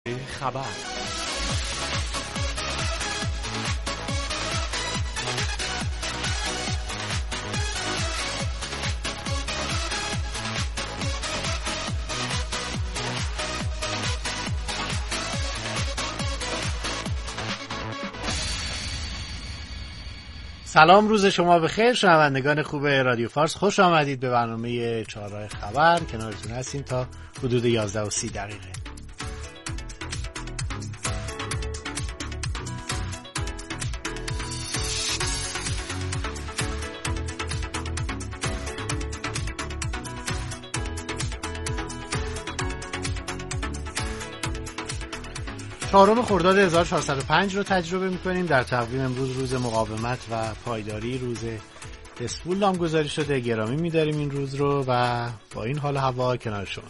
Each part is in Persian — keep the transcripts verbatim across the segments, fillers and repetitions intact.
خبر. سلام، روز شما بخیر شنوندگان خوب رادیو فارس. خوش آمدید به برنامه چهارراه خبر. کنارتون هستیم تا حدود یازده و سی دقیقه. چهارم خرداد هزار و چهارصد و پنج رو تجربه می‌کنیم. در تقویم امروز روز مقاومت و پایداری، روز اسفول نامگذاری شده. گرامی می‌داریم این روز رو و با این حال هوا کنار شما.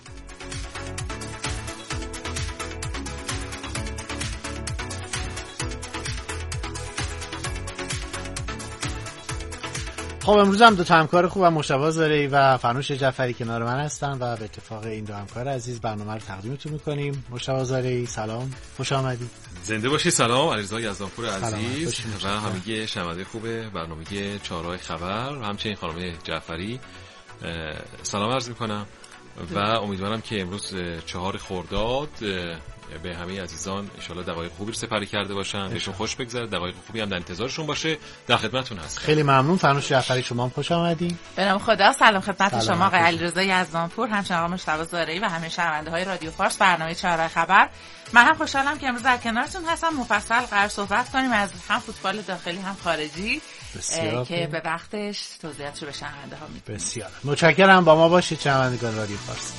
خب امروز هم دو تا همکار خوب و مشتبه زارعی و فرنوش جعفری کنار من هستن و به اتفاق این دو همکار عزیز برنامه رو تقدیمتون میکنیم. مشتبه زارعی سلام، خوش آمدید. زنده باشی. سلام، علیرضا یزدانپور عزیز و همگی شنونده خوب برنامه چهارراه خبر و همچنین خانم جعفری سلام عرض میکنم و امیدوارم که امروز چهار خرداد به همه عزیزان ان شاء الله دقایق خوبی رو سپری کرده باشن، بهشون خوش بگذره، دقایق خوبی هم در انتظارشون باشه. در خدمتتون هستم. خیلی ممنون. فرنوش جعفری شما هم خوش آمدید. به نام خدا. سلام خدمت شما آقای علیرضا یزدانپور، همچنین آقای مشتبه زارعی و همه شنونده‌های رادیو فارس برنامه چهارراه خبر. من هم خوشحالم که امروز در کنارتون هستم. مفصل قرار صحبت کنیم از هم فوتبال داخلی هم خارجی که به وقتش توضیحاتش رو به شنونده‌ها میدیم. بسیار متشکرم. با ما باشید شنوندگان رادیو فارس.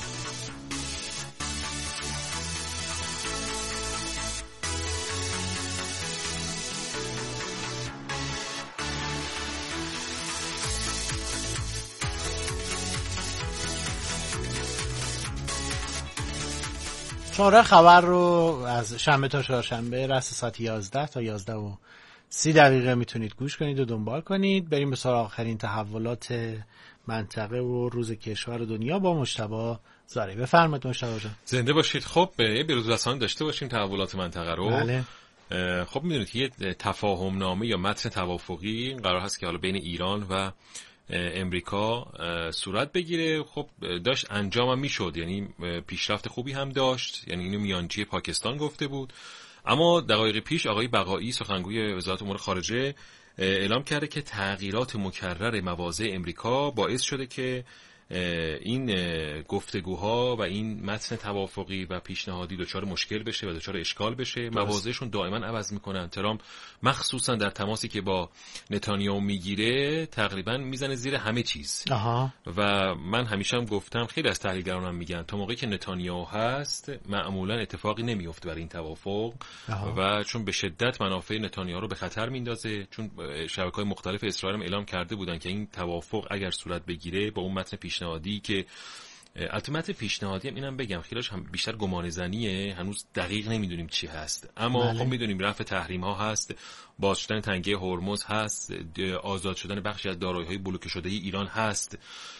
چهارراه خبر رو از شنبه تا چهارشنبه رأس ساعت یازده تا یازده و سی دقیقه میتونید گوش کنید و دنبال کنید. بریم به سراغ آخرین تحولات منطقه و روز کشور و دنیا با مشتبه زارعی. بفرمایید مشتبه جان. زنده باشید. خب یه بروزرسانی داشته باشیم تحولات منطقه رو. بله. خب میدونید یه تفاهم نامه یا متن توافقی قرار هست که حالا بین ایران و امریکا صورت بگیره. خب داشت انجام هم میشد، یعنی پیشرفت خوبی هم داشت، یعنی اینو میانجی پاکستان گفته بود. اما دقایق پیش آقای بقایی سخنگوی وزارت امور خارجه اعلام کرده که تغییرات مکرر مواضع امریکا باعث شده که این گفتگوها و این متن توافقی و پیشنهادی دچار مشکل بشه و دچار اشکال بشه. مواضعشون دائما عوض میکنن. ترامپ مخصوصا در تماسی که با نتانیاهو میگیره تقریبا میزنه زیر همه چیز. آها. و من همیشه هم گفتم، خیلی از تحلیلگران هم میگن تا موقعی که نتانیاهو هست معمولا اتفاقی نمیفته برای این توافق. آها. و چون به شدت منافع نتانیاهو رو به خطر میندازه، چون شبکه‌های مختلف اسرائیل هم اعلام کرده بودن که این توافق اگر صورت بگیره با اون متن پیشنهادی که البته پیشنهادی هم اینم بگم خیلیش هم بیشتر گمانه‌زنیه، هنوز دقیق نمیدونیم چی هست. اما بله. خب میدونیم رفع تحریم ها هست، باز شدن تنگه هرمز هست، آزاد شدن بخشی از دارایی‌های بلوکه شده ایران هست.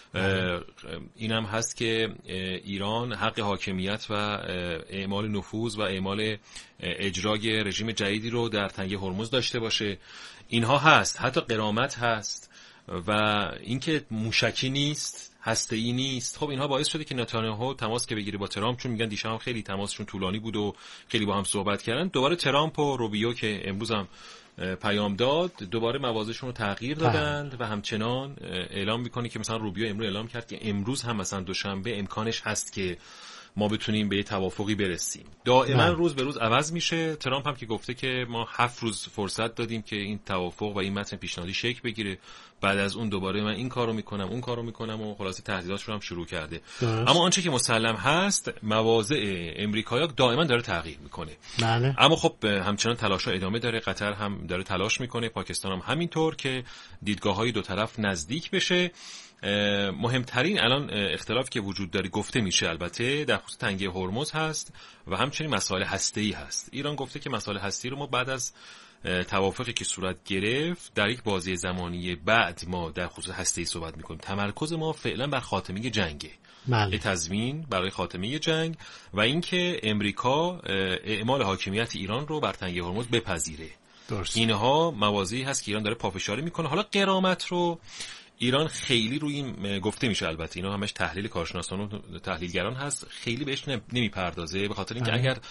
اینم هست که ایران حق حاکمیت و اعمال نفوذ و اعمال اجرای رژیم جدیدی رو در تنگه هرمز داشته باشه. اینها هست، حتی غرامت هست و اینکه موشکی نیست، هسته‌ای نیست. خب اینها باعث شده که نتانیاهو تماس که بگیره با ترامپ، چون میگن دیشب هم خیلی تماسشون طولانی بود و خیلی با هم صحبت کردن. دوباره ترامپ و روبیو که امروز هم پیام داد، دوباره مواضعشون رو تغییر دادند و همچنان اعلام میکنه که مثلا روبیو امروز اعلام کرد که امروز هم مثلا دوشنبه امکانش هست که ما بتونیم به توافقی برسیم. دائما روز به روز عوض میشه. ترامپ هم که گفته که ما هفت روز فرصت دادیم که این توافق و این متن پیشنهادی شکل بگیره، بعد از اون دوباره من این کارو میکنم اون کارو میکنم و خلاصه تهدیداتش رو هم شروع کرده. درست. اما آنچه که مسلم هست مواضع امریکایی‌ها دائما داره تغییر میکنه. بله. اما خب همچنان تلاش‌ها ادامه داره. قطر هم داره تلاش میکنه، پاکستان هم همینطور که دیدگاه‌های دو طرف نزدیک بشه. مهمترین الان اختلاف که وجود داره گفته میشه البته در خصوص تنگه هرمز هست و همچنین مسائل هسته‌ای هست. ایران گفته که مسائل هسته‌ای رو ما بعد از توافقی که صورت گرفت در یک بازی زمانی بعد ما در خصوص هسته‌ای صحبت می‌کنیم. تمرکز ما فعلا بر خاتمه جنگه. بله. تضمین برای خاتمه جنگ و اینکه امریکا اعمال حاکمیت ایران رو بر تنگه هرمز بپذیره. درست. اینها موازی هست که ایران داره پافشاری میکنه. حالا غرامت رو ایران خیلی روی این گفته میشه، البته اینا همش تحلیل کارشناسان و تحلیلگران هست، خیلی بهش نمیپردازه به خاطر اینکه اگر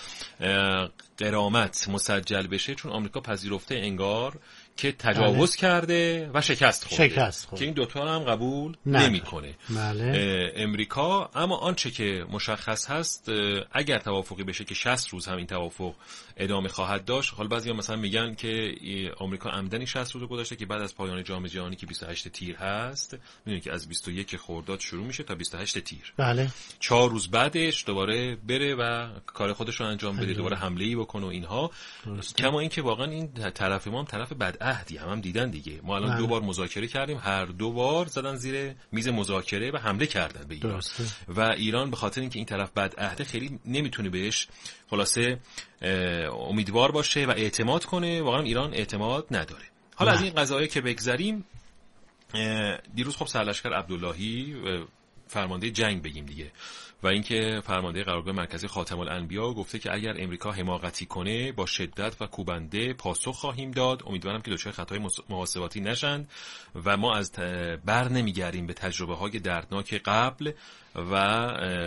غرامت مسجل بشه، چون آمریکا پذیرفته انگار که تجاوز بله. کرده و شکست خورده، شکست خورده. که این دوتا هم قبول نمیکنه بله. امریکا. اما آنچه که مشخص هست اگر توافقی بشه که شصت روز هم این توافق ادامه خواهد داشت. حالا بعضیا مثلا میگن که آمریکا عمدن شصت روز گذاشته که بعد از پایان جام جهانی که بیست و هشت تیر هست، میدونید که از بیست و یک خرداد شروع میشه تا بیست و هشت تیر، بله. چهار روز بعدش دوباره بره و کار خودش رو انجام بده، دوباره حمله‌ای بکنه و اینها. کما اینکه واقعا این طرف ما هم طرف بدعهدی هم, هم دیدن دیگه. ما الان دو بار مذاکره کردیم، هر دو بار زدن زیر میز مذاکره و حمله کردن به ایران. درسته. و ایران به خاطر اینکه این طرف بدعهده خیلی نمیتونه بهش خلاصه امیدوار باشه و اعتماد کنه. واقعا ایران اعتماد نداره. حالا نه. از این قضايا که بگذریم، دیروز خب سرلشکر عبداللهی فرمانده جنگ بگیم دیگه و اینکه فرمانده قرارگاه مرکزی خاتم الانبیا گفته که اگر امریکا حماقتی کنه با شدت و کوبنده پاسخ خواهیم داد. امیدوارم که دچار خطای محاسباتی نشند و ما از بر نمیگردیم به تجربه های دردناک قبل و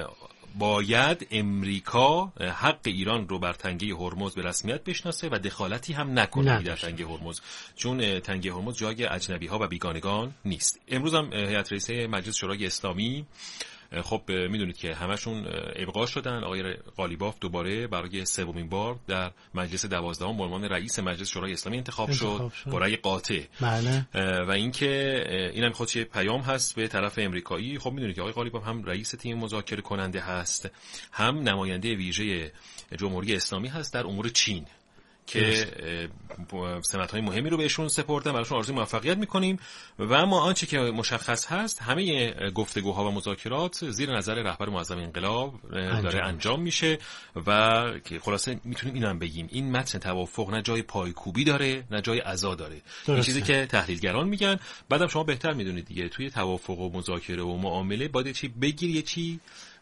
باید امریکا حق ایران رو بر تنگه هرمز به رسمیت بشناسه و دخالتی هم نکنه در تنگه هرمز، چون تنگه هرمز جای اجنبی ها و بیگانگان نیست. امروز هم هیئت رئیسه مجلس شورای اسلامی خب میدونید که همشون ابقا شدن. آقای قالیباف دوباره برای سومین بار در مجلس دوازدهم به عنوان رئیس مجلس شورای اسلامی انتخاب, انتخاب شد با رأی قاطع. بله. و اینکه اینم خودش پیام هست به طرف امریکایی. خب میدونید که آقای قالیباف هم رئیس تیم مذاکره کننده هست، هم نماینده ویژه جمهوری اسلامی هست در امور چین که سمت‌های مهمی رو بهشون سپردن. براشون آرزوی موفقیت می‌کنیم و ما آنچه که مشخص هست همه گفتگوها و مذاکرات زیر نظر رهبر معظم انقلاب داره انجام, انجام میشه و که خلاصه میتونیم اینو هم بگیم این متن توافق نه جای پایکوبی داره نه جای عزا داره. این چیزی که تحلیلگران میگن. بعدم شما بهتر میدونید دیگه توی توافق و مذاکره و معامله باید چی بگیر یه چی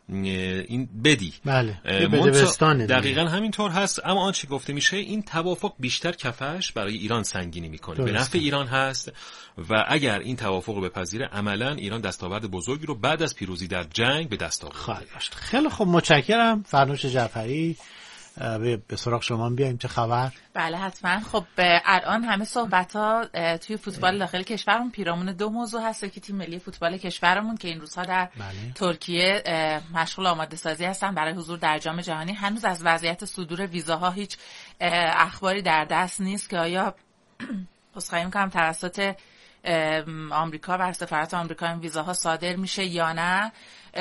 این بدی. بله. بدبستانه. دقیقاً همینطور هست. اما آنچه گفته میشه این توافق بیشتر کفش برای ایران سنگینی میکنه، به نفع ایران هست و اگر این توافق رو بپذیره عملاً ایران دستاورد بزرگی رو بعد از پیروزی در جنگ به دست آورده. خیلی خوب، متشکرم. فرنوش جعفری، به سراغ شما بیایم. چه خبر؟ بله حتما. خب الان همه صحبت ها توی فوتبال داخل کشورمون پیرامون دو موضوع هست که تیم ملی فوتبال کشورمون که این روزها در بله. ترکیه مشغول آماده سازی هستن برای حضور در جام جهانی. هنوز از وضعیت صدور ویزاها هیچ اخباری در دست نیست که آیا عذرخواهی می‌کنم توسط آمریکا و سفارت آمریکا این ویزاها صادر میشه یا نه.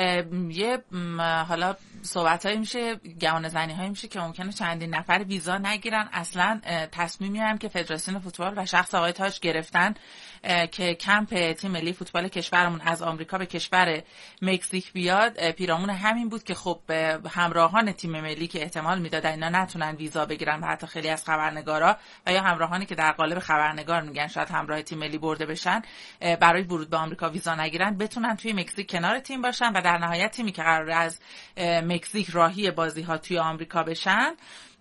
یه حالا صحبتایی میشه، گمان زنی هایی میشه که ممکنه چندین نفر ویزا نگیرن. اصلا تصمیمی هم که فدراسیون فوتبال و شخص آقای تاج گرفتن که کمپ تیم ملی فوتبال کشورمون از آمریکا به کشور مکزیک بیاد پیرامون همین بود که خب همراهان تیم ملی که احتمال میدادن اینا نتونن ویزا بگیرن و حتی خیلی از خبرنگارا و یا همراهانی که در قالب خبرنگار میگن شاید همراه تیم ملی برده بشن برای ورود به آمریکا ویزا نگیرن، بتونن توی مکزیک کنار تیم باشن و در نهایت تیمی که قراره از مکزیک راهی بازی‌ها توی آمریکا بشن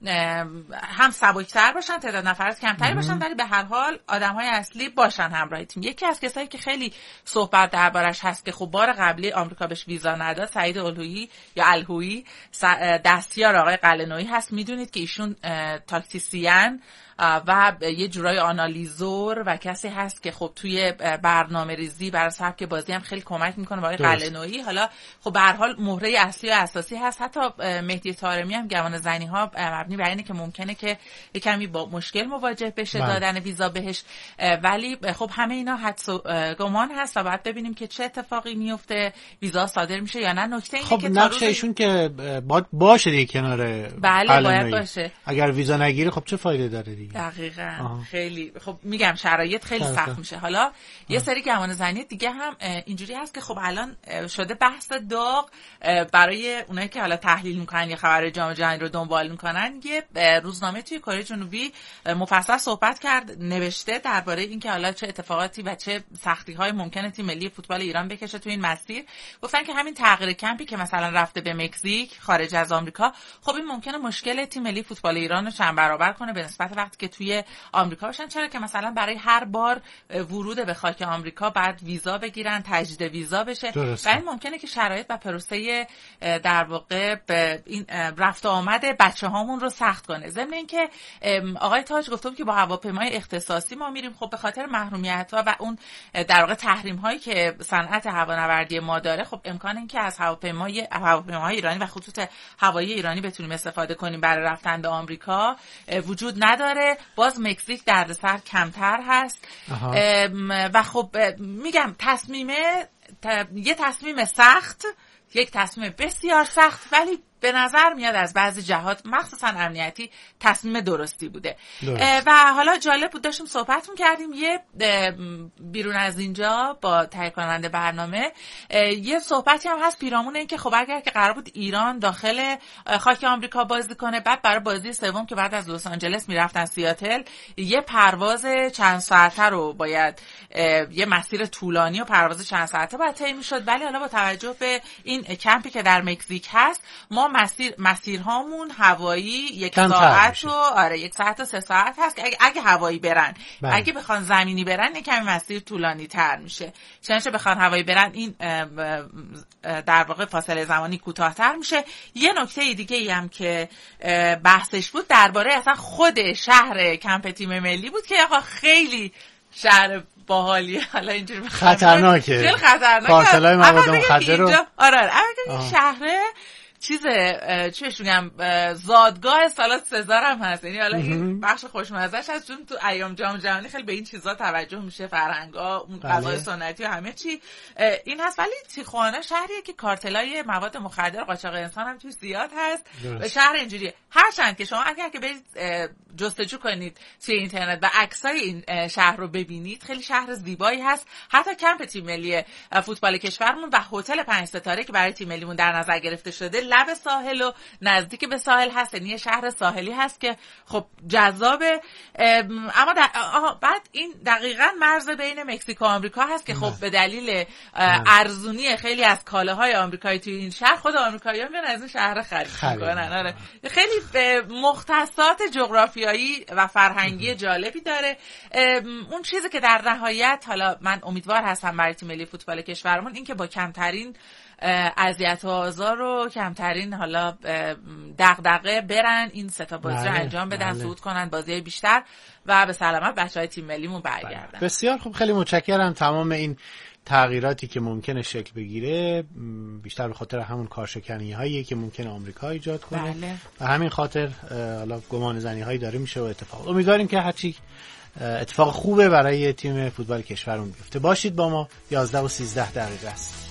هم سبک‌تر باشن، تعداد نفرات کمتری باشن، ولی به هر حال آدم‌های اصلی باشن همراه تیم. یکی از کسایی که خیلی صحبت دربارش هست که خب بار قبلی آمریکا بهش ویزا نداد، سعید الهویی یا الهویی، دستیار آقای قلعه‌نویی هست. میدونید که ایشون تاکتیسین و یه جورای آنالیزور و کسی هست که خب توی برنامه ریزی برای سبک بازی هم خیلی کمک میکنه با آقای قلعه‌نویی. حالا خب به هر حال مهره اصلی و اساسی هست. حتی مهدی طارمی هم گمان زنی ها مبنی بر اینه که ممکنه که یه کمی با مشکل مواجه بشه بله. دادن ویزا بهش، ولی خب همه اینا حدس و گمان هست و باید ببینیم که چه اتفاقی میفته، ویزا صادر میشه یا نه. نکته اینه خب که نقش ایشون که باید باشه دیگه کنار بله باید باشه. اگر ویزا نگیره خب چه فایده داره دیگه؟ دقیقاً. آه. خیلی خب میگم شرایط خیلی سخت, سخت میشه. حالا آه. یه سری گمان زنی دیگه هم اینجوری هست که خب الان شده بحث داغ برای اونایی که حالا تحلیل میکنن یا خبر جام جهانی رو دنبال میکنن. یه روزنامه توی کره جنوبی مفصل صحبت کرد، نوشته درباره اینکه حالا چه اتفاقاتی و چه سختی‌های ممکنه تیم ملی فوتبال ایران بکشه تو این مسیر. گفتن که همین تغییر کمپی که مثلا رفته به مکزیک خارج از آمریکا، خب این ممکنه مشکل تیم ملی فوتبال ایران رو چند برابر کنه به نسبت وقتی که توی آمریکا باشن. چرا که مثلا برای هر بار ورود به خاک آمریکا بعد ویزا بگیرن، تجدید ویزا بشه و این ممکنه که شرایط و پروسه در واقع به این رفت و آمد بچه‌هامون رو سخت کنه. ضمن اینکه آقای تاج گفتم که با هواپیمای اختصاصی ما میریم، خب به خاطر محرومیت‌ها و اون در واقع تحریم‌هایی که صنعت هوانوردی ما داره، خب امکان این که از هواپیمای هواپیماهای ایرانی و خطوط هوایی ایرانی بتونیم استفاده کنیم برای رفتن به آمریکا وجود نداره. باز مکزیک دردسر کمتر هست و خب میگم تصمیمه یه تصمیم سخت، یک تصمیم بسیار سخت، ولی به نظر میاد از بعضی جهات مخصوصا امنیتی تصمیم درستی بوده. درست. و حالا جالب بود داشتیم صحبت می‌کردیم یه بیرون از اینجا با تهیه کننده برنامه یه صحبتی هم هست پیرامون این که خب اگر که قرار بود ایران داخل خاک آمریکا بازی کنه، بعد برای بازی سوم که بعد از لس آنجلس میرفتن سیاتل، یه پرواز چند ساعته رو باید یه مسیر طولانی و پرواز چند ساعته باید طی می‌شد. ولی حالا با توجه به این کمپی که در مکزیک هست، ما مسیر مسیرهامون هوایی یک ساعت و آره یک ساعت و سه ساعت هست که اگه, اگه هوایی برن بله. اگه بخوان زمینی برن یک کمی مسیر طولانی تر میشه، چنانچه بخوان هوایی برن این در واقع فاصله زمانی کوتاه‌تر میشه. یه نکته دیگه ای هم که بحثش بود درباره اصلا خود شهر کمپ تیم ملی بود که آقا خیلی شهر باحالی، حالا اینجوری خطرناکه، خیلی خطرناکه، پارسلای مواد مخدر رو آره آره این شهر چیز چی بهش میگم زادگاه سالاد سزار هم هست. یعنی حالا این بخش خوشمزه‌اش هست چون تو ایام جام جهانی خیلی به این چیزا توجه میشه، فرهنگا، اون غذای سنتی و همه چی این هست. ولی تیخوانا شهریه که کارتلای مواد مخدر، قاچاق انسان هم توش زیاد هست و شهر اینجوریه. هرچند که شما اگر که برید جستجو کنید توی اینترنت و عکسای این شهر رو ببینید، خیلی شهر زیبایی هست. حتی کمپ تیم ملی فوتبال کشورمون و هتل پنج ستاره که برای تیم ملیمون در نظر گرفته شده لب ساحل و نزدیک به ساحل هست، یعنی شهر ساحلی هست که خب جذابه. اما در... بعد این دقیقاً مرز بین مکزیک و آمریکا هست که خب به دلیل ارزونی خیلی از کالاهای آمریکایی توی این شهر، خود آمریکایی‌ها میان از این شهر خرید می‌کنن. آره خیلی مختصات جغرافیایی و فرهنگی جالبی داره. اون چیزی که در نهایت حالا من امیدوار هستم برای تیم ملی فوتبال کشورمون این که با کمترین اذیت و آزار رو، کمترین حالا دغدغه برن این سه تا بازی رو انجام بدن، صعود کنن بازی بیشتر و به سلامت بچهای تیم ملیمون برگردن. بسیار خوب، خیلی متشکرم. تمام این تغییراتی که ممکنه شکل بگیره بیشتر به خاطر همون کارشکنی هایی که ممکنه آمریکا ایجاد کنه بله. و همین خاطر حالا گمان زنی هایی داره میشه و اتفاق امیدواریم که هرچی اتفاق خوبه برای تیم فوتبال کشورمون بیفته. باشید با ما، یازده و سیزده دقیقه است.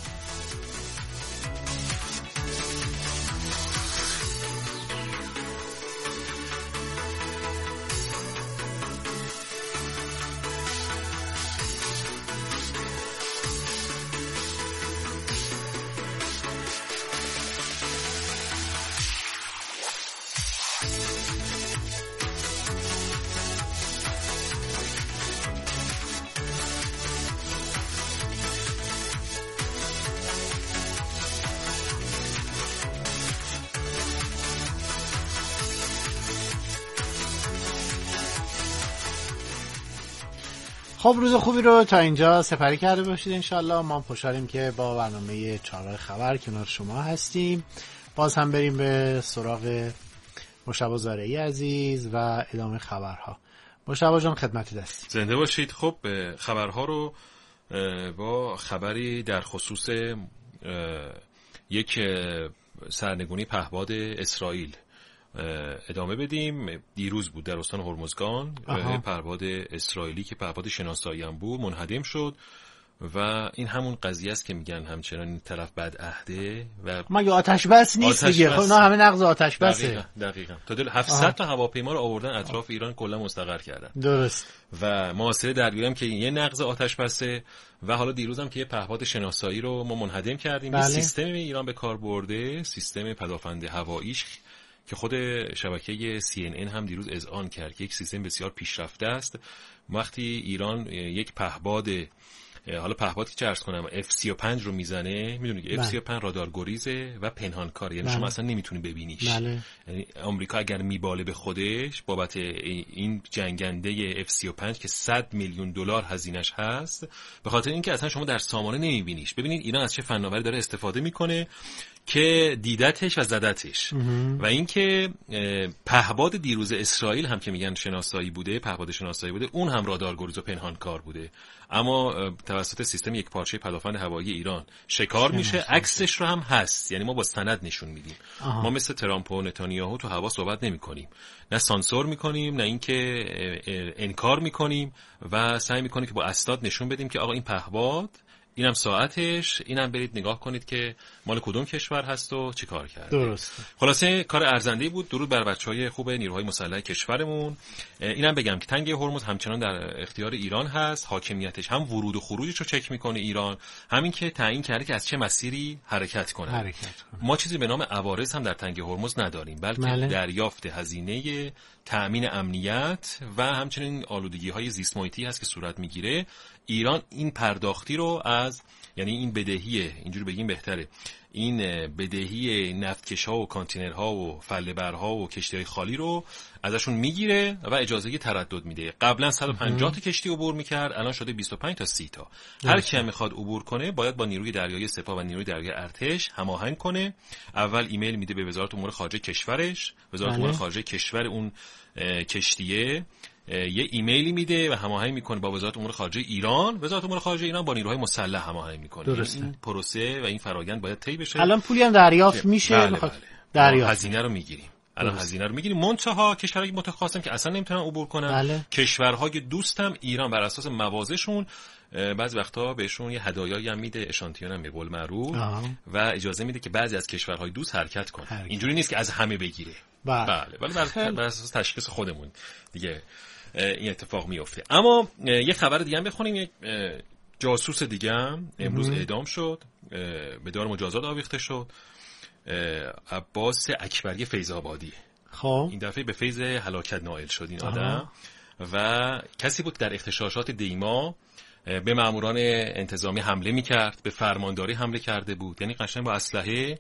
خب روز خوبی رو تا اینجا سپری کرده باشید انشالله. ما خوشحالیم که با برنامه چهارراه خبر کنار شما هستیم. باز هم بریم به سراغ مشتبه زارعی عزیز و ادامه خبرها. مشتبه جان خدمت دستی. زنده باشید. خب خبرها رو با خبری در خصوص یک سرنگونی پهپاد اسرائیل ادامه بدیم. دیروز بود در استان هرمزگان پهپاد اسرائیلی که پهپاد شناسایی هم بود منهدم شد و این همون قضیه است که میگن همچنان این طرف بدعهده و مگه آتش بس نیست دیگه. خب نه همه نقض آتش بسه. دقیقاً دقیقاً تا دل هفتصد تا هواپیما رو آوردن اطراف آه. ایران کلا مستقر کردن. درست. و محاصره درگیری هم که یه نقض آتش بسه و حالا دیروز هم که یه پهپاد شناسایی رو ما منهدم کردیم. بله. سیستم ایران به کار برده، سیستم پدافند هواییش که خود شبکه سی ان ان هم دیروز اذعان کرد که یک سیستم بسیار پیشرفته است. وقتی ایران یک پهباد، حالا پهپادی چه عرض کنم، اف سی و پنج رو میزنه، میدونی که اف سی و پنج رادار گریزه و پنهانکار، یعنی شما اصلا نمیتونی ببینیش. بله. یعنی آمریکا اگر میباله به خودش بابت این جنگنده اف سی و پنج که صد میلیون دلار هزینه‌اش هست، به خاطر اینکه اصلا شما در سامانه نمیبینیش. ببینید ایران از چه فناوری داره استفاده میکنه که دیدتش و زدتش. و اینکه پهباد دیروز اسرائیل هم که میگن شناسایی بوده، پهباد شناسایی بوده، اون هم رادارگریز و پنهانکار بوده، اما توسط سیستم یک پارچه پدافند هوایی ایران شکار میشه. عکسش رو هم هست، یعنی ما با سند نشون میدیم. آها. ما مثل ترامپ و نتانیاهو تو هوا صحبت نمیکنیم، نه سانسور میکنیم نه اینکه انکار میکنیم و سعی میکنیم که با اسناد نشون بدیم که آقا این پهباد، اینم ساعتش، اینم برید نگاه کنید که مال کدوم کشور هست و چی کار کرده. درسته. خلاصه کار ارزنده‌ای بود. درود بر بچهای خوب نیروهای مسلح کشورمون. اینم بگم که تنگه هرمز همچنان در اختیار ایران هست. حاکمیتش هم ورود و خروجش رو چک میکنه ایران، همین که تعیین کرده که از چه مسیری حرکت کنه. حرکت کنه. ما چیزی به نام عوارض هم در تنگه هرمز نداریم، بلکه ماله. دریافت هزینه تأمین امنیت و همچنین آلودگی‌های زیست محیطی هست که صورت میگیره. ایران این پرداختی رو از، یعنی این بدهی، اینجوری بگیم بهتره، این بدهی نفتکش‌ها و کانتینرها و فله‌برها و کشتی‌های خالی رو ازشون میگیره و اجازه تردد میده. قبلا صد و پنجاه تا کشتی عبور میکرد، الان شده بیست و پنج تا سی تا. هر کی میخواد عبور کنه باید با نیروی دریایی سپاه و نیروی دریایی ارتش هماهنگ کنه. اول ایمیل میده به وزارت امور خارجه کشورش، وزارت امور خارجه کشور اون کشتیه یه ایمیلی میده و هماهنگ میکنه با وزارت امور خارجه ایران، وزارت امور خارجه ایران با نیروهای مسلح هماهنگ میکنه. این پروسه و این فرآیند باید طی بشه. الان پولی هم دریافت میشه. بله بله. دریافت هزینه رو میگیریم. الان هزینه رو میگیریم. منتها کشورهای متخاصم که اصلا نمیتونن عبور کنن، بله. کشورهای دوستم ایران بر اساس موازهشون بعضی وقتا بهشون یه هدایایی هم میده، اشانتیون هم به قول معروف، و اجازه میده که بعضی از کشورهای دوست حرکت کنن. حرکت. اینجوری نیست که از همه بگیره. بله. ولی بر, بر اساس تشخیص خودمون دیگه این اتفاق میفته. اما یه خبر دیگه هم بخونیم. یک جاسوس دیگه هم امروز اعدام شد، به دار مجازات آویخته شد. عباس اکبری فیض‌آبادی. خب این دفعه به فیض هلاکت نائل شد این آدم. و کسی بود در اغتشاشات دیما به ماموران انتظامی حمله میکرد، به فرمانداری حمله کرده بود، یعنی قشنگ با اسلحه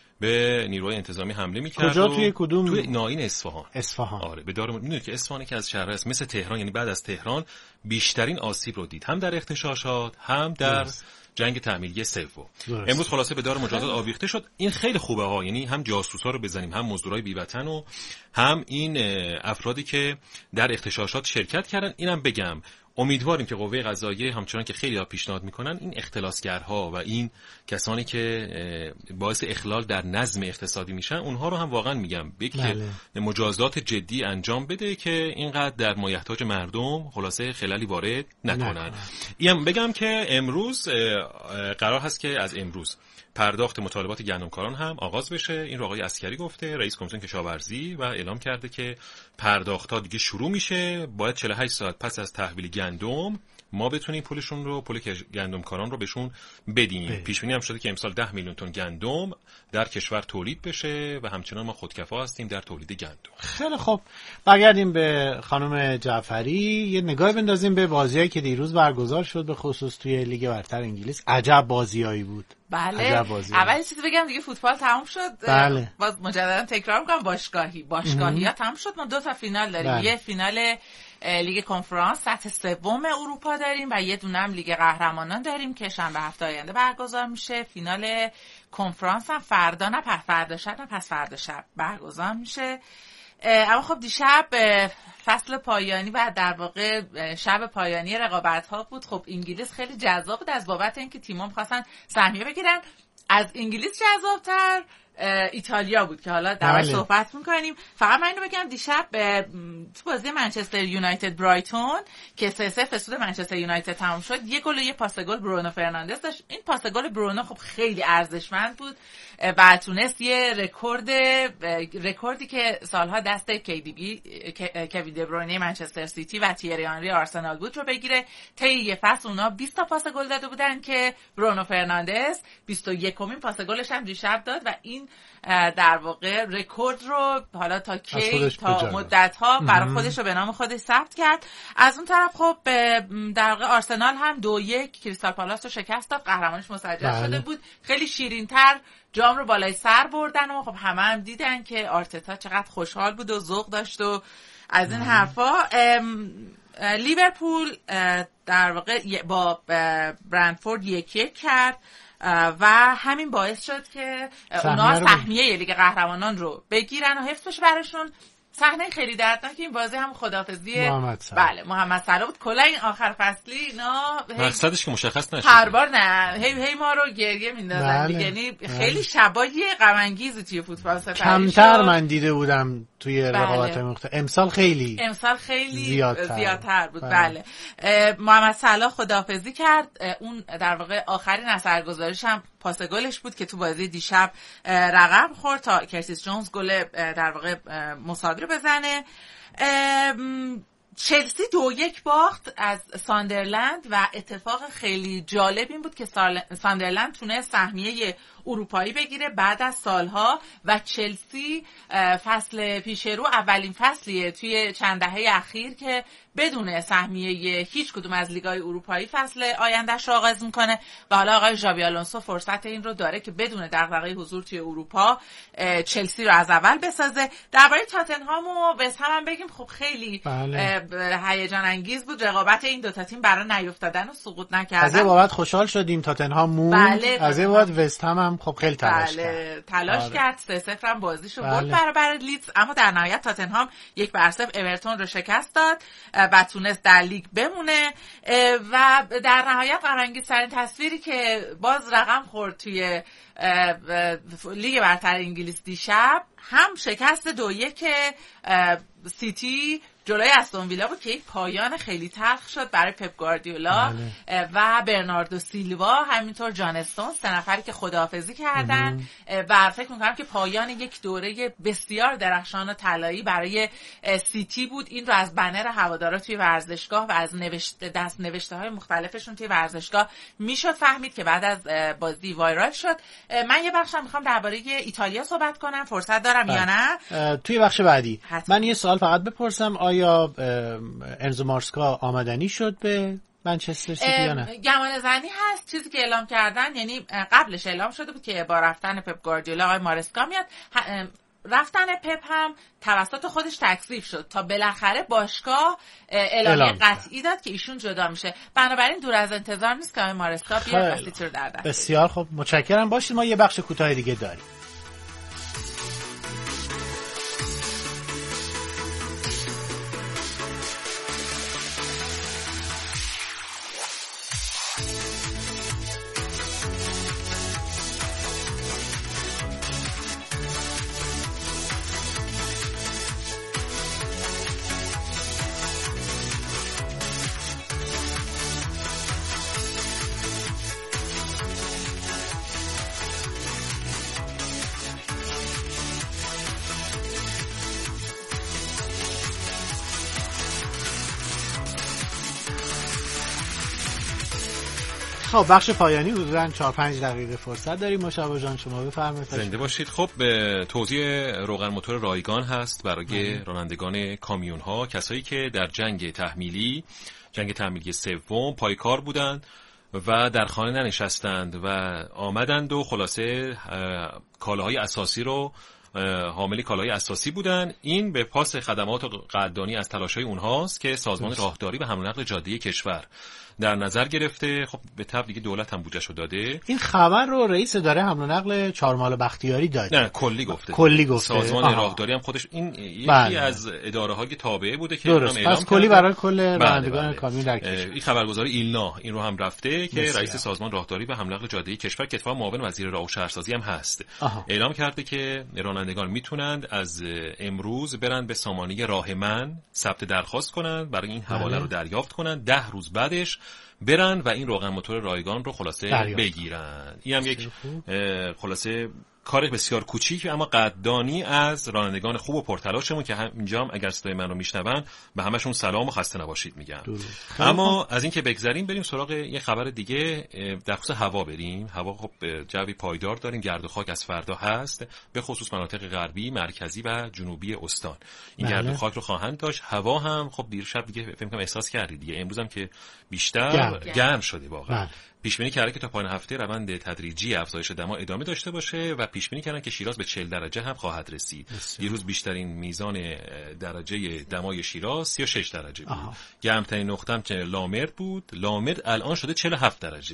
به نیروهای انتظامی حمله میکرد. کجا؟ توی کدوم؟ توی ناین اصفهان. اصفهان. آره، به دار میدونید که اصفهان که از شهرها است، مثل تهران، یعنی بعد از تهران بیشترین آسیب رو دید، هم در اغتشاشات هم در درست. جنگ تحمیلی سوم. امروز خلاصه به دار مجازات آویخته شد. این خیلی خوبه ها، یعنی هم جاسوسا رو بزنیم، هم مزدورای بی وطن و هم این افرادی که در اغتشاشات شرکت کردن. اینم بگم امیدواریم که قوه قضاییه همچنان که خیلی ها پیشنهاد میکنن، این اختلاسگرها و این کسانی که باعث اخلال در نظم اقتصادی میشن، اونها رو هم واقعا میگم بگی که مجازات جدی انجام بده که اینقدر در مایحتاج مردم خلاصه خلالی وارد نکنن. اینم بگم که امروز قرار هست که از امروز پرداخت مطالبات گندمکاران هم آغاز بشه. این رو آقای عسکری گفته، رئیس کمیسیون کشاورزی، و اعلام کرده که پرداخت‌ها دیگه شروع میشه. باید چهل و هشت ساعت پس از تحویل گندم ما بتونیم پولشون رو، پول گندمکاران رو بهشون بدیم. پیش بینی هم شده که امسال ده میلیون تن گندم در کشور تولید بشه و همچنان ما خودکفا هستیم در تولید گندم. خیلی خوب، برگردیم به خانم جعفری، یه نگاه بندازیم به بازیایی که دیروز برگزار شد، به خصوص توی لیگ برتر انگلیس. عجب بازیایی بود. بله، اول چیزی بگم دیگه، فوتبال تموم شد. بله. باز مجددا تکرار می‌کنم، باشگاهی باشگاهی ها تموم شد. ما دو تا فینال داریم. بله. یه فینال لیگ کنفرانس سطح سوم اروپا داریم و یه دونه هم لیگ قهرمانان داریم که شنبه هفته آینده برگزار میشه. فینال کنفرانس هم فردا، نه فردا شب، نه پس فردا شب برگزار میشه. اما خب دیشب فصل پایانی و در واقع شب پایانی رقابت‌ها بود. خب انگلیس خیلی جذاب بود از بابت اینکه تیم‌ها می‌خواستن سهمیه بگیرن. از انگلیس جذاب‌تر ایتالیا بود که حالا در بله. صحبت می‌کنیم. فقط من اینو بگم، دیشب تو بازی منچستر یونایتد برایتون که سه صفر سود منچستر یونایتد تمام شد، یه گل و یه پاس گل برونو فرناندز داشت. این پاس گل برونو خب خیلی ارزشمند بود و تونست یه رکورد رکوردی که سالها دست کی دی بی کوین دی بروینه منچستر سیتی و تیری آنری آرسنال بود رو بگیره. طی یه فصل اونا بیست تا پاس گل داده بودن که برونو فرناندز بیست و یکمین پاس گلش هم دیشب داد و این این در واقع رکورد رو حالا تا کی تا مدت ها برای خودش رو به نام خودش ثبت کرد. از اون طرف خب در واقع آرسنال هم دو یک کریستال پالاس رو شکست داد، قهرمانیش مسجل بله. شده بود. خیلی شیرین‌تر جام رو بالای سر بردن و خب همه هم دیدن که آرتتا چقدر خوشحال بود و ذوق داشت و از این حرفا. لیورپول در واقع با برنتفورد یک یک کرد و همین باعث شد که اونا سهمیه لیگ قهرمانان رو بگیرن و حفظ بشه براشون. صحنه خیلی دردناک این بازی هم خداحافظی محمد صلاح. بله محمد صلاح بود. کلا این آخر فصلی اینا مقصدش که مشخص نشد، هر بار نه هی هی ما رو گریه میندازن بله. یعنی بله. خیلی شبای غم انگیزی توی فوتبال سپری کمتر من دیده بودم توی بله. رقابت مختلف. امسال خیلی امسال خیلی زیادتر, زیادتر بود بله, بله. محمد صلاح خداحافظی کرد. اون در واقع آخرین اثرگذاریش هم پاس گلش بود که تو بازی دیشب رقم خورد تا کرتیس جونز گل در واقع مساوی رو بزنه. چلسی دو یک باخت از ساندرلند و اتفاق خیلی جالب این بود که ساندرلند تونست سهمیه اروپایی بگیره بعد از سالها و چلسی فصل پیش رو اولین فصلیه توی چند دهه اخیر که بدون سهمیه هیچ کدوم از لیگ‌های اروپایی فصل آیندهش رو آغاز میکنه و حالا آقای ژابی آلونسو فرصت این رو داره که بدون دغدغه حضور توی اروپا چلسی رو از اول بسازه. درباره تاتنهام و وست هم بگیم خب خیلی هیجان انگیز بود رقابت این دو تا تیم برای نیافتادن و سقوط نکردن. از این بابت خوشحال شدیم تاتنهام موند. بله از این بابت وست هم خب خیلی تلاش بله. کرد تلاش آره. کرد سه صفر هم بازیشو برد بله. برابر لیدز، اما در نهایت تاتنهام یک بر صفر اورتون رو شکست داد و تونست در لیگ بمونه و در نهایت غم‌انگیزترین تصویری که باز رقم خورد توی لیگ برتر انگلیس دیشب هم شکست دو یک سیتی جلوی استون ویلا بود که یک پایان خیلی تلخ شد برای پپ گواردیولا بله. و برناردو سیلوا همینطور جان استون، سه نفری که خداحافظی کردن و فکر می‌کنم که پایان یک دوره بسیار درخشان و طلایی برای سیتی بود. این رو از بنر هوادارا توی ورزشگاه و از نوشته دست نوشته‌های مختلفشون توی ورزشگاه میشد فهمید که بعد از بازی وایرال شد. من یه بخشم می‌خوام درباره ایتالیا صحبت کنم، فرصت دارم بله. یا نه؟ توی بخش بعدی حتما. من یه سوال فقط بپرسم، آیا انزو مارسکا آمدنی شد به منچستر سیتی یا نه؟ گمان زنی هست، چیزی که اعلام کردن یعنی قبلش اعلام شده بود که با رفتن پپ گواردیولا آقای مارسکا میاد. رفتن پپ هم توسط خودش تکذیب شد تا بالاخره باشگاه اعلامیه قطعی داد که ایشون جدا میشه. بنابراین دور از انتظار نیست که آقای مارسکا بیاد سیتی رو در دست. بسیار خوب، متشکرم. باشید ما یه بخش کوتاه دیگه داریم. خب بخش پایانی حدوداً چهار پنج دقیقه فرصت داریم. مشابه جان شما بفرمایید. زنده باشید. خب به توزیع روغن موتور رایگان هست برای رانندگان کامیون ها، کسایی که در جنگ تحمیلی جنگ تحمیلی سوم پایکار بودند و در خانه ننشستند و آمدند و خلاصه کالاهای اساسی رو حامل کالاهای اساسی بودن. این به پاس خدمات و قدردانی از تلاش‌های اونهاست که سازمان راهداری و حمل و نقل جاده‌ای کشور در نظر گرفته. خب به طب دیگه دولت هم بودجه‌شو داده. این خبر رو رئیس اداره حمل و نقل چهارمحال بختیاری داده. نه کلی گفته. کلی گفته. سازمان آها. راهداری هم خودش این یکی بله. از اداره‌های تابعه بوده که اونم اعلام کرده. پس کلی برای کل رانندگان بله. کامیون در کشور. این خبرگزاری ایلنا این رو هم رفته که رئیس سازمان راهداری و حمل و نقل جاده‌ای کشور که اتفاقاً معاون وزیر راه و شهرسازی هم هست آها. اعلام کرده که رانندگان میتونند از امروز برن به سامانه راهمن ثبت درخواست کنند برای این حواله بله. رو دریافت کنند. ده روز بعدش برن و این روغن موتور رایگان رو خلاصه دریافت. بگیرن. این هم یک خلاصه کار بسیار کوچیک اما قدردانی از رانندگان خوب و پرتلاشمون که هم اینجا هم اگر صدای منو میشنون به همشون سلام و خسته نباشید میگم. اما از این که بگذریم بریم سراغ یه خبر دیگه در خصوص هوا بریم. هوا خب جوی پایدار داریم، گرد و خاک از فردا هست، به خصوص مناطق غربی، مرکزی و جنوبی استان این گرد و خاک رو خواهند داشت. هوا هم خب دیر شب دیگه فکر کنم احساس کردید دیگه، امروز هم که بیشتر گرم, گرم شده واقعا. پیش بینی کرده که تا پایان هفته روند تدریجی افزایش دما ادامه داشته باشه و پیش بینی کردن که شیراز به چهل درجه هم خواهد رسید. دیروز بیشترین میزان درجه دمای شیراز سی و شش درجه بود. گرمترین نقطه هم که لامرد بود. لامرد الان شده چهل و هفت درجه.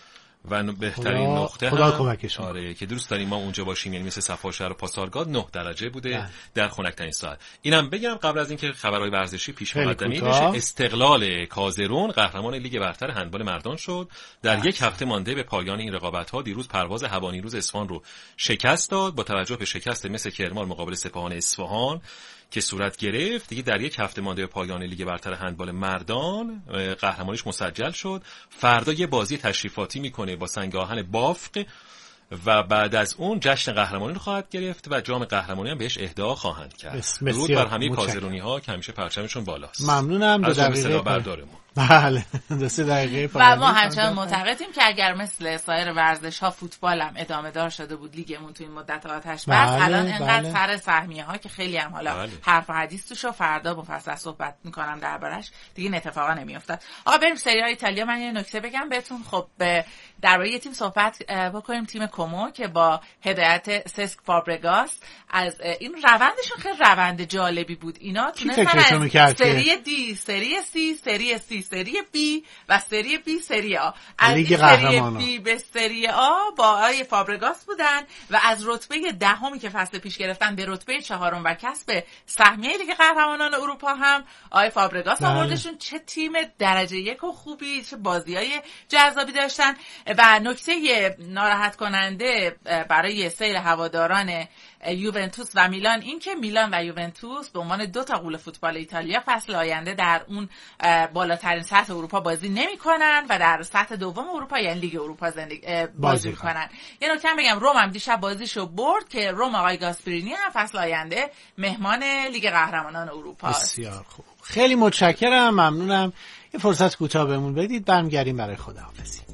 و بهترین خدا نقطه خدا هم کمکشون. آره که دوست داریم ما اونجا باشیم، یعنی مثل صفاشهر و پاسارگاد نه درجه بوده ده. در خنک‌ترین ساعت. اینم بگم قبل از اینکه خبرهای ورزشی پیش مقدمه بشه، استقلال کازرون قهرمان لیگ برتر هندبال مردان شد. در ده. یک هفته مانده به پایان این رقابت‌ها دیروز پرواز هوانیروز اصفهان رو شکست داد. با توجه به شکست مثل کرمان مقابل سپاهان اصفهان که صورت گرفت، دیگه در یک هفته مانده به پایان لیگ برتر هندبال مردان قهرمانیش مسجل شد. فردا یه بازی تشریفاتی میکنه با سنگ آهن بافق و بعد از اون جشن قهرمانی رو خواهد گرفت و جام قهرمانی هم بهش اهدا خواهند کرد. درود بر همه کازرونی‌ها که همیشه پرچمشون بالاست. ممنونم. دو دقیقه بردارمون. بله دو سه دقیقه و ما همچنان معتقدیم که اگر مثل سایر ورزش‌ها فوتبال هم ادامه دار شده بود لیگمون تو این مدت آتش بس، الان انقدر بله. سر سهمیه‌ها که خیلی هم حالا بله. حرف و حدیث توش فردا مفصل صحبت می‌کنم دربارش، دیگه این اتفاقا نمی‌افتاد. آقا بریم سری های ایتالیا. من یه نکته بگم بهتون. خب درباره یه تیم صحبت بکنیم، تیم کومو که با هدایت سسک فابرگاس از این روندشون خیلی روند جالبی بود. اینا تونستن سری دی، سری سی، سری سی، سری بی و سری بی، سری آ، از سری بی به سری آ با آقای فابرگاس بودن و از رتبه دهمی که فصل پیش گرفتن به رتبه چهارم و کسب سهمیه لیگ قهرمانان اروپا هم آقای فابرگاس آوردشون. چه تیم درجه یک و خوبی، چه بازیای جذابی داشتن. و نکته ناراحت کننده برای سیر هواداران یوونتوس و میلان این که میلان و یوونتوس به عنوان دو تا غول فوتبال ایتالیا فصل آینده در اون بالاترین سطح اروپا بازی نمی‌کنن و در سطح دوم اروپا یعنی لیگ اروپا زندگی بازی می‌کنن. یه نکته بگم، روم هم دیشب بازیشو برد که روم آقای گاسپرینی هم فصل آینده مهمان لیگ قهرمانان اروپا است. بسیار خوب. خیلی متشکرم، ممنونم. یه فرصت کوتاه بهمون بدید، برمیگردیم برای خداحافظی.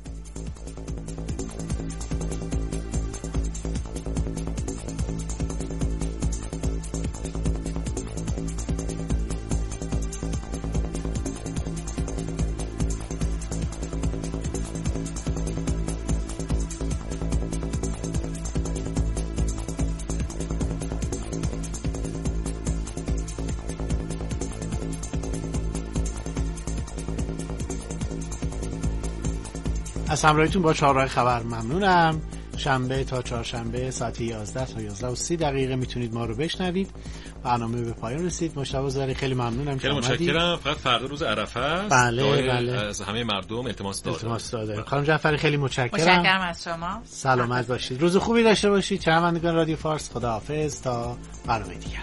از همراهیتون با چهارراه خبر ممنونم. شنبه تا چهارشنبه ساعت یازده تا یازده و سی دقیقه میتونید ما رو بشنوید. برنامه به پایان رسید. مشتاق زاری خیلی ممنونم. خیلی متشکرم. فقط فردا روز عرفه است. بله بله. از همه مردم التماس دارم. التماس دارم. خانم جعفری خیلی متشکرم. متشکرم از شما. سلامت باشید. روز خوبی داشته باشید. شنوندگان رادیو فارس، خداحافظ تا برنامه دیگر.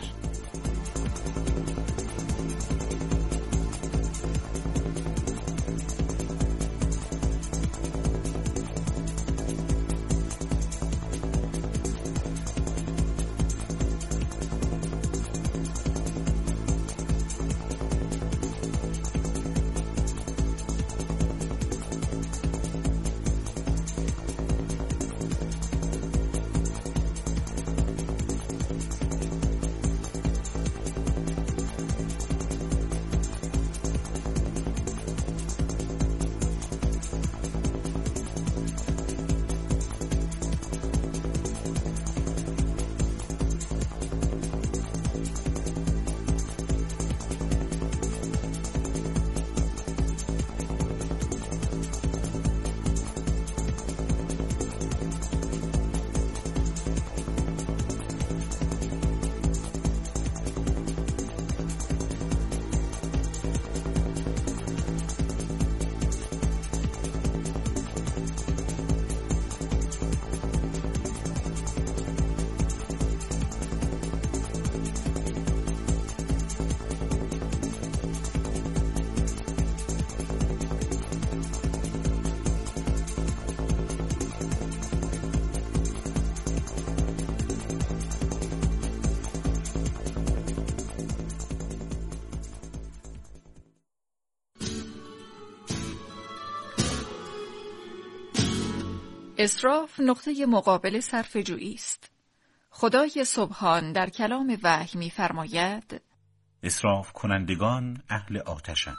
اسراف نقطه مقابل صرفه‌جویی است. خدای سبحان در کلام وحی می‌فرماید: اسراف کنندگان اهل آتشند.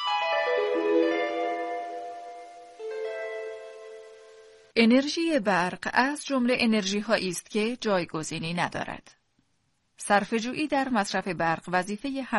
انرژی برق از جمله انرژی‌هایی است که جایگزینی ندارد. صرفه‌جویی در مصرف برق وظیفه همه